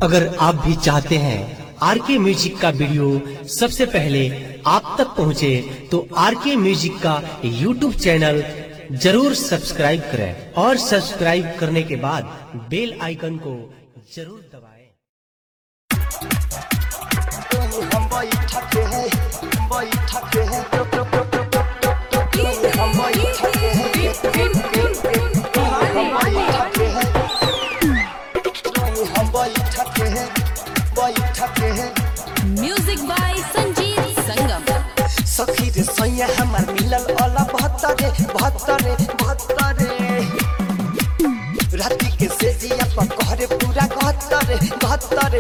अगर आप भी चाहते हैं आरके म्यूजिक का वीडियो सबसे पहले आप तक पहुंचे, तो आरके म्यूजिक का यूट्यूब चैनल जरूर सब्सक्राइब करें और सब्सक्राइब करने के बाद बेल आइकन को जरूर दबाएं। Music by Sanjeet Sangam. सखी रे सैया हमार मिलल अला बहत्तरे राती के सेजिया पर कहरे पूरा कहत्तरे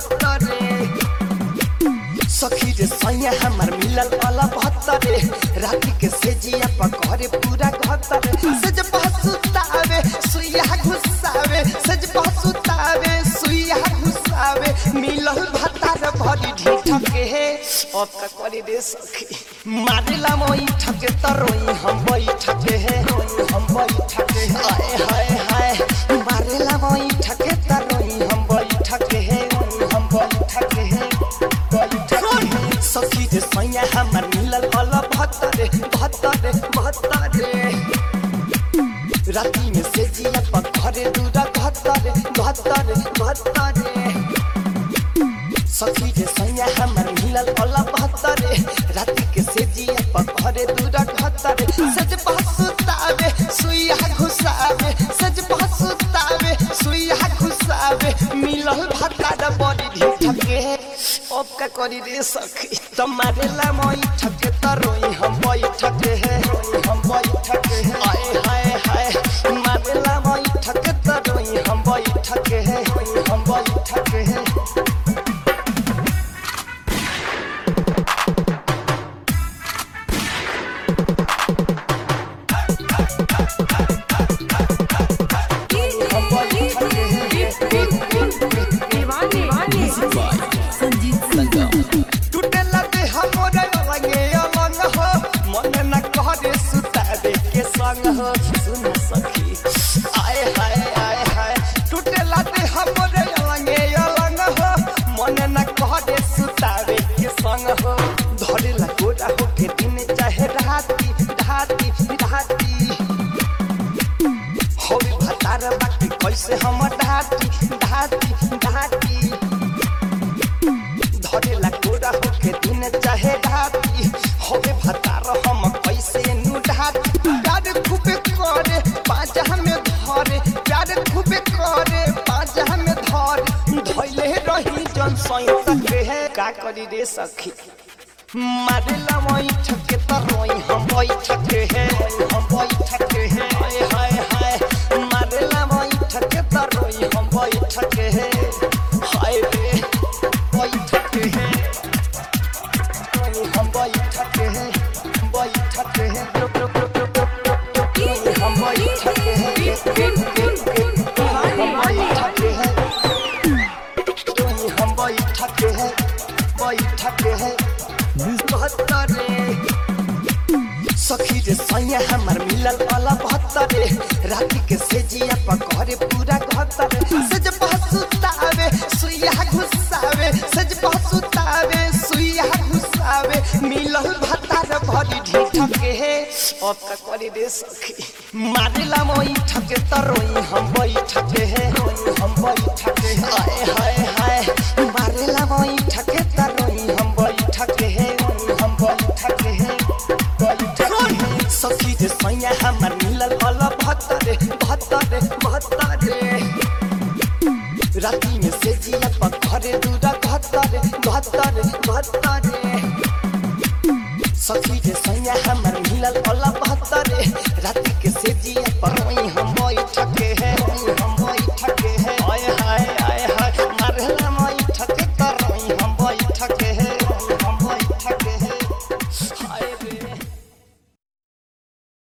सखी रे सैया हमार मिलल अला बहत्तरे राती के सेजिया पर कहरे पूरा कहत्तरे सज पहुँचतावे सुइया घुसावे सज पहुँचतावे सुइया घुसावे मिलल भतार भरी ढीठ के है अब का करी रे सखी मारिला मोई ठके तरोई हम बैठके है हम बैठके हाय हाय हाय मारिला मोई ठके तरोई हम बैठके है हम बैठके है सखी रे सैया हमार मिलल अला बहत्तरे राती में से जिया पर घरे दूरा कहत्तरे सखी रे सैया हमार मिलल अला बहत्तरे राती के से जिया पर घरे दूरा कहत्तरे सज पहुँचतावे सुइया घुसावे सज पहुँचतावे सुइया घुसावे मिलल भतार बड़ी ढीठ के अब का करी रे सखी तुम्हारे ला मोई ठके तरोई हम बैठके है हम बैठके है हाय हाय हाय तुम्हारे ला मोई ठके तरोई हम बैठके है हम बैठके है सुन सखी आए हाय आए हाय टूटे लाते हमरे अलंगे अलंग हो मन न कहरे सुतावे के संग हो धरे ला गोरा हो के दिन चाहे राती होई भतार बाकी कैसे हम ढाती धरे ला गोरा हो के दिन चाहे राती होई भतार हम कैसे नु ढाती प्यार खूबे करे बाजा में धरे प्यार खूबे करे बाजा में धरे धइले रही जन सैता के है का करी रे सखी मारेला मोई ठके तरोई हम बैठके है हाय हाय हाय मारेला मोई ठके तरोई हम बैठके है हाय रे बैठके है हम बैठके है सखी रे सैया हमार मिलल अला बहत्तरे राती के सेजिया पर कहरे पूरा कहत्तरे सज पहुँचतावे सुइया घुसावे सज पहुँचतावे सुइया घुसावे मिलल भतार भरी ढीठ के है अब का करी रे सखी मारिला मोई ठके तरोई हम बैठके है हम बैठके हाय हाय हाय मारिला मोई ठके तरोई हम बैठके है हम बैठके है सखी रे सैया हमार मिलल अला बहत्तरे राती में से जिया पर घरे दूरा कहत्तरे सखी रे सैया हमार मिलल अला बहत्तरे राती